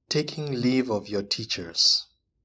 Taking leave of your teachers.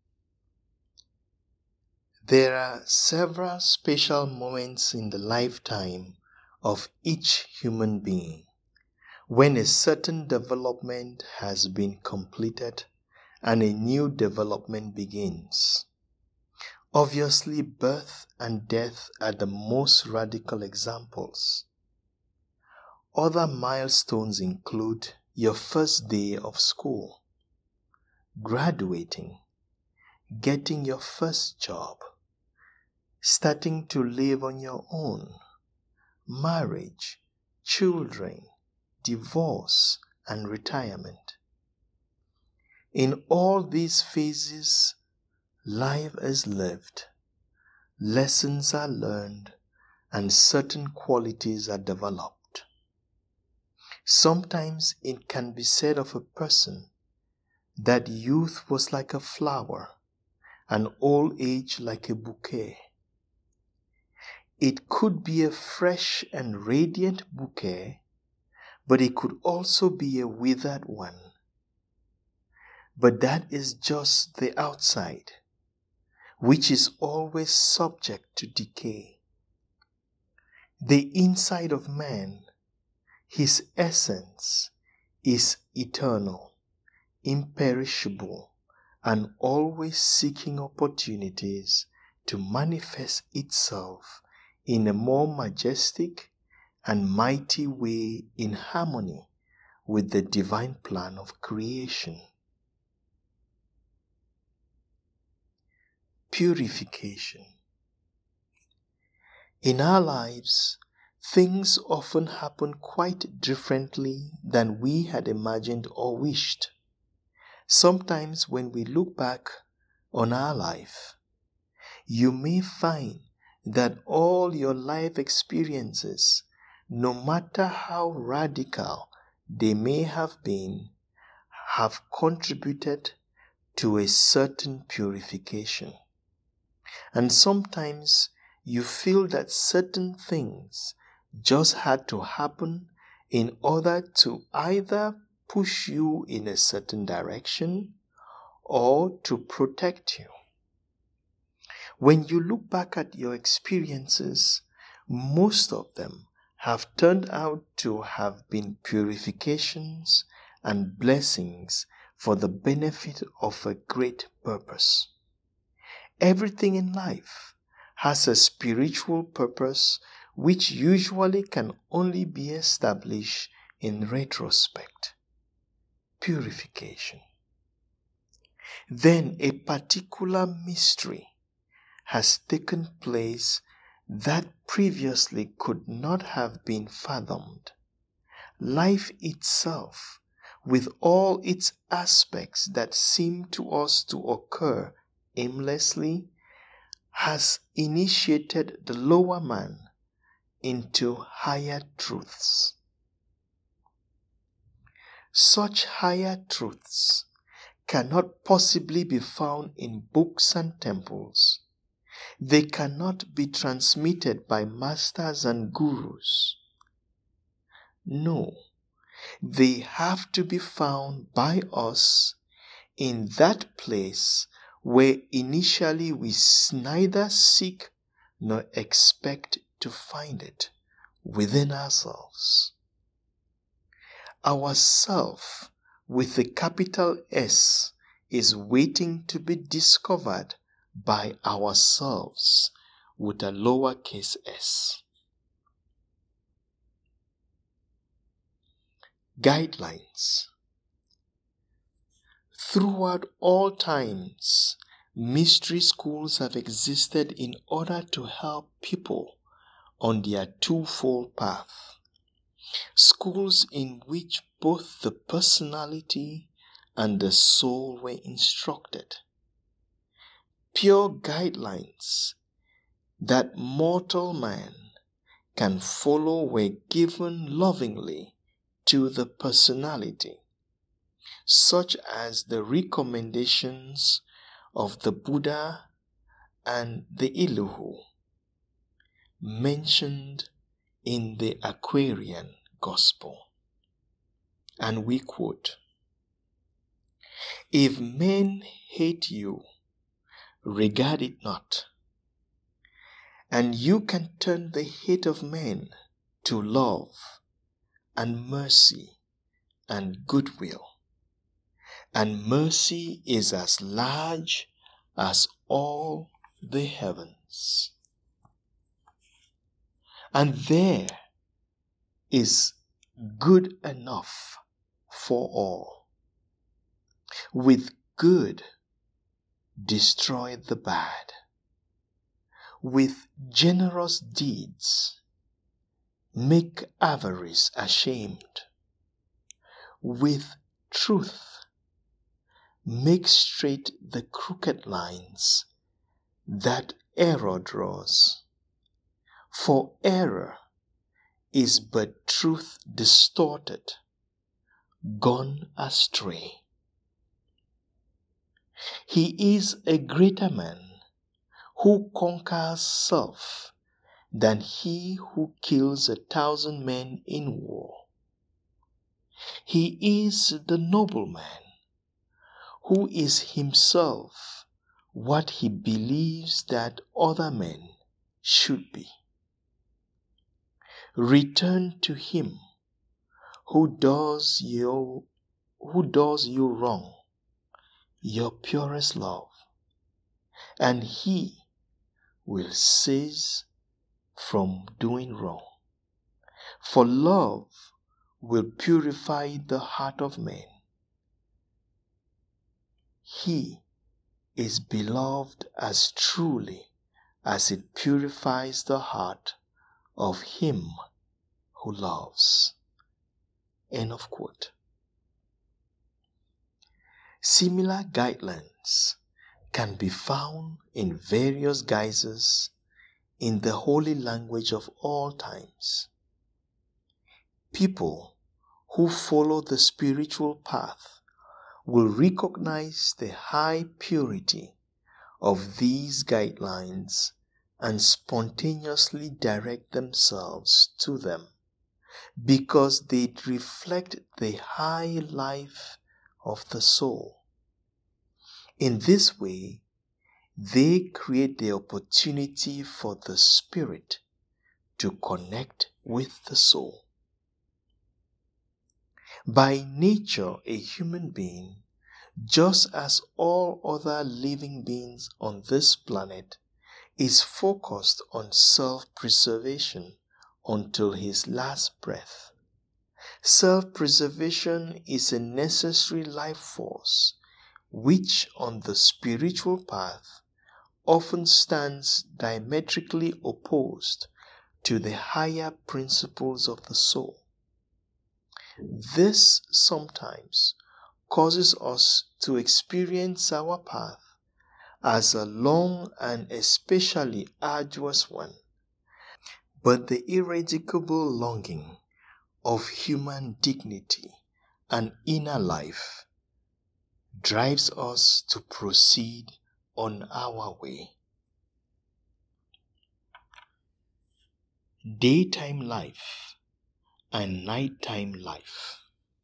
There are several special moments in the lifetime of each human being when a certain development has been completed and a new development begins. Obviously, birth and death are the most radical examples. Other milestones include your first day of school, graduating, getting your first job, starting to live on your own, marriage, children, divorce, and retirement. In all these phases, life is lived, lessons are learned, and certain qualities are developed. Sometimes it can be said of a person that youth was like a flower, and old age like a bouquet. It could be a fresh and radiant bouquet, but it could also be a withered one. But that is just the outside, which is always subject to decay. The inside of man, his essence, is eternal, imperishable, and always seeking opportunities to manifest itself in a more majestic and mighty way in harmony with the divine plan of creation. Purification. In our lives, things often happen quite differently than we had imagined or wished. Sometimes when we look back on our life, you may find that all your life experiences, no matter how radical they may have been, have contributed to a certain purification. And sometimes you feel that certain things just had to happen in order to either push you in a certain direction or to protect you. When you look back at your experiences, most of them have turned out to have been purifications and blessings for the benefit of a great purpose. Everything in life has a spiritual purpose which usually can only be established in retrospect. Purification. Then a particular mystery has taken place that previously could not have been fathomed. Life itself, with all its aspects that seem to us to occur aimlessly, has initiated the lower man into higher truths. Such higher truths cannot possibly be found in books and temples. They cannot be transmitted by masters and gurus. No, they have to be found by us in that place where initially we neither seek nor expect to find it, within ourselves. Our self with a capital S is waiting to be discovered by ourselves with a lowercase s. Guidelines. Throughout all times, mystery schools have existed in order to help people on their twofold path. Schools in which both the personality and the soul were instructed. Pure guidelines that mortal man can follow were given lovingly to the personality, such as the recommendations of the Buddha and the Elihu, mentioned in the Aquarian Gospel. And we quote, If men hate you, regard it not. And you can turn the hate of men to love and mercy and goodwill. And mercy is as large as all the heavens. And there is good enough for all. With good, destroy the bad. With generous deeds, make avarice ashamed. With truth, make straight the crooked lines that error draws. For error is but truth distorted, gone astray. He is a greater man who conquers self than he who kills 1,000 men in war. He is the nobleman who is himself what he believes that other men should be. Return to him who does you wrong your purest love, and he will cease from doing wrong. For love will purify the heart of man. He is beloved as truly as it purifies the heart of him who loves. End of quote. Similar guidelines can be found in various guises in the holy language of all times. People who follow the spiritual path will recognize the high purity of these guidelines and spontaneously direct themselves to them because they reflect the high life of the soul. In this way, they create the opportunity for the spirit to connect with the soul. By nature, a human being, just as all other living beings on this planet, is focused on self-preservation until his last breath. Self-preservation is a necessary life force which on the spiritual path often stands diametrically opposed to the higher principles of the soul. This sometimes causes us to experience our path as a long and especially arduous one. But the irrevocable longing of human dignity and inner life drives us to proceed on our way. Daytime life and nighttime life.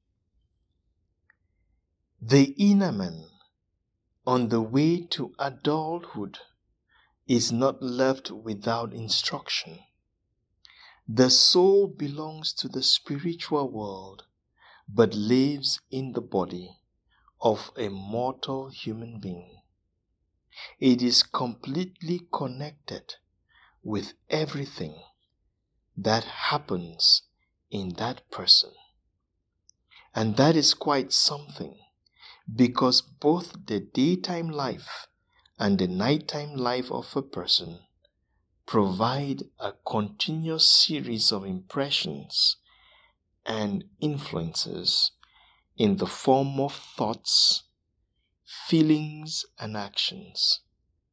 The inner man on the way to adulthood is not left without instruction. The soul belongs to the spiritual world but lives in the body of a mortal human being. It is completely connected with everything that happens in that person. And that is quite something, because both the daytime life and the nighttime life of a person provide a continuous series of impressions and influences in the form of thoughts, feelings, and actions.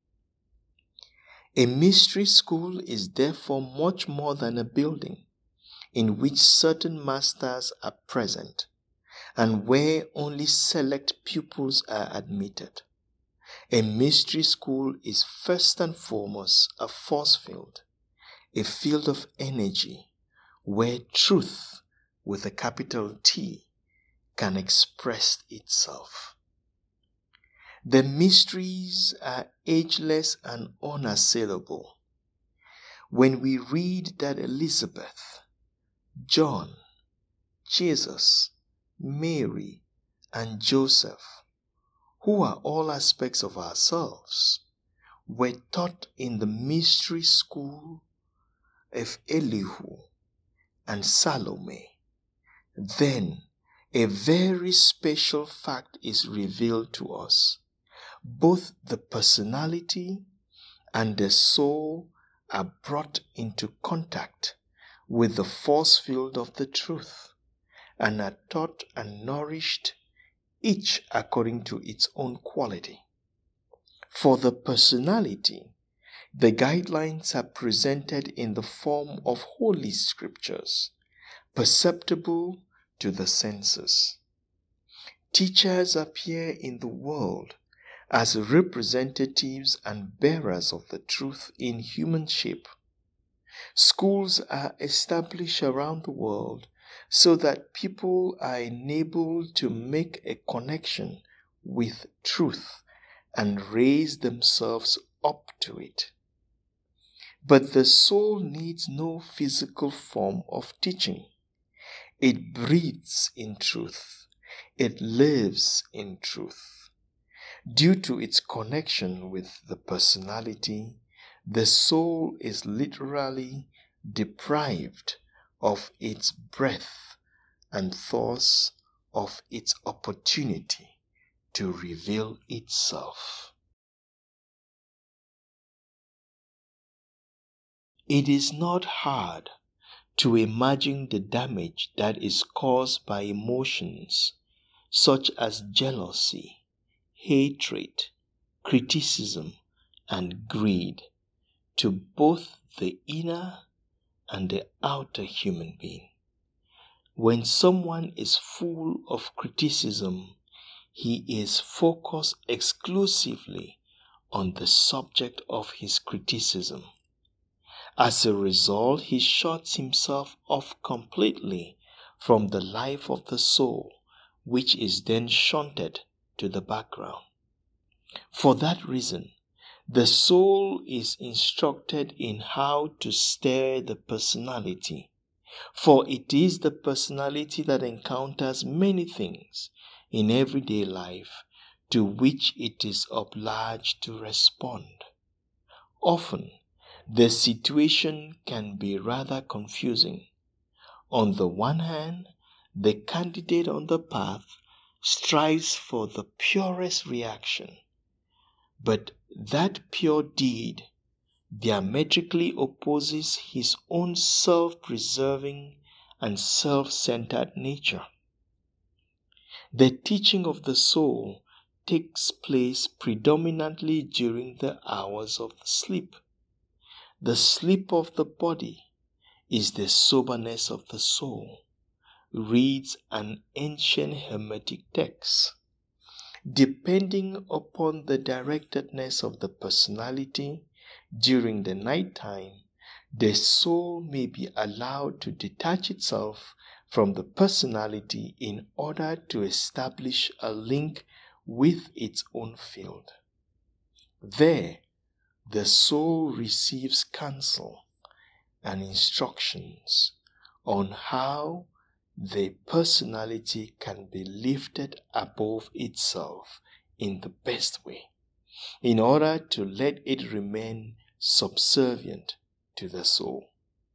A mystery school is therefore much more than a building in which certain masters are present and where only select pupils are admitted. A mystery school is first and foremost a force field, a field of energy where truth – with a capital T – can express itself. The mysteries are ageless and unassailable. When we read that Elizabeth, John, Jesus, Mary, and Joseph, who are all aspects of ourselves, were taught in the mystery school of Elihu and Salome, then a very special fact is revealed to us. Both the personality and the soul are brought into contact with the force field of the truth and are taught and nourished, each according to its own quality. For the personality, the guidelines are presented in the form of holy scriptures, perceptible to the senses. Teachers appear in the world as representatives and bearers of the truth in human shape. Schools are established around the world so that people are enabled to make a connection with truth and raise themselves up to it. But the soul needs no physical form of teaching. It breathes in truth. It lives in truth. Due to its connection with the personality, the soul is literally deprived of its breath and thus of its opportunity to reveal itself. It is not hard to imagine the damage that is caused by emotions such as jealousy, hatred, criticism, and greed to both the inner and the outer human being. When someone is full of criticism, he is focused exclusively on the subject of his criticism. As a result, he shuts himself off completely from the life of the soul, which is then shunted to the background. For that reason, the soul is instructed in how to stir the personality, for it is the personality that encounters many things in everyday life to which it is obliged to respond. Often, the situation can be rather confusing. On the one hand, the candidate on the path strives for the purest reaction, but that pure deed diametrically opposes his own self-preserving and self-centered nature. The teaching of the soul takes place predominantly during the hours of sleep. The sleep of the body is the soberness of the soul, reads an ancient Hermetic text. Depending upon the directedness of the personality during the night time, the soul may be allowed to detach itself from the personality in order to establish a link with its own field. There, the soul receives counsel and instructions on how the personality can be lifted above itself in the best way, in order to let it remain subservient to the soul.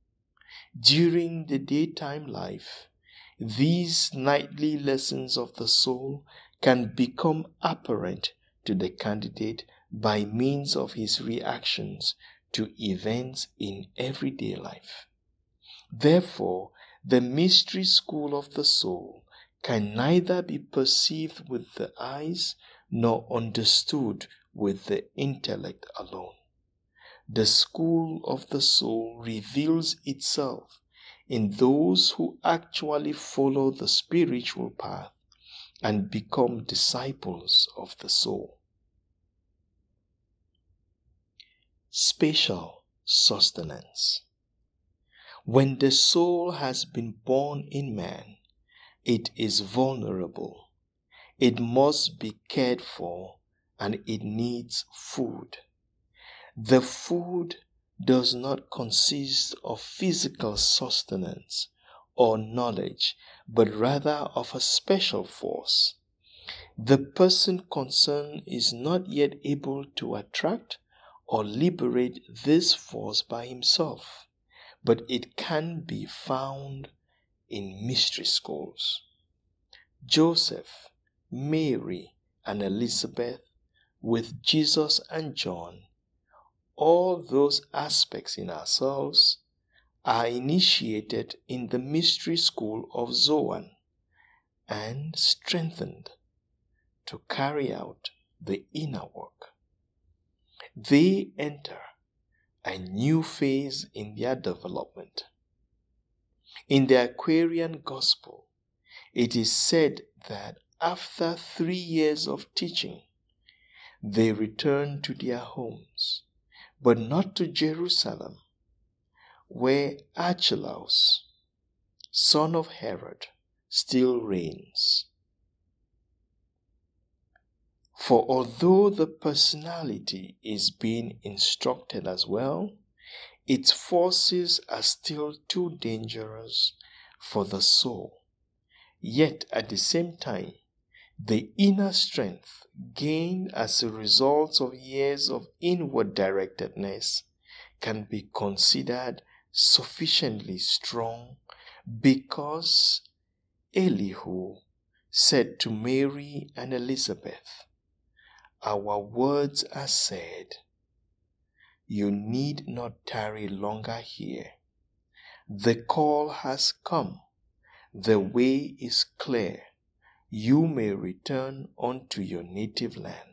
During the daytime life, these nightly lessons of the soul can become apparent to the candidate by means of his reactions to events in everyday life. Therefore, the mystery school of the soul can neither be perceived with the eyes nor understood with the intellect alone. The school of the soul reveals itself in those who actually follow the spiritual path and become disciples of the soul. Spatial sustenance. When the soul has been born in man, it is vulnerable. It must be cared for and it needs food. The food does not consist of physical sustenance or knowledge, but rather of a special force. The person concerned is not yet able to attract or liberate this force by himself, but it can be found in mystery schools. Joseph, Mary, and Elizabeth, with Jesus and John, all those aspects in ourselves are initiated in the mystery school of Zoan and strengthened to carry out the inner work. They enter a new phase in their development. In the Aquarian Gospel, it is said that after 3 years of teaching, they returned to their homes, but not to Jerusalem, where Archelaus, son of Herod, still reigns. For although the personality is being instructed as well, its forces are still too dangerous for the soul. Yet at the same time, the inner strength gained as a result of years of inward directedness can be considered sufficiently strong, because Elihu said to Mary and Elizabeth, "Our words are said. You need not tarry longer here. The call has come. The way is clear. You may return unto your native land."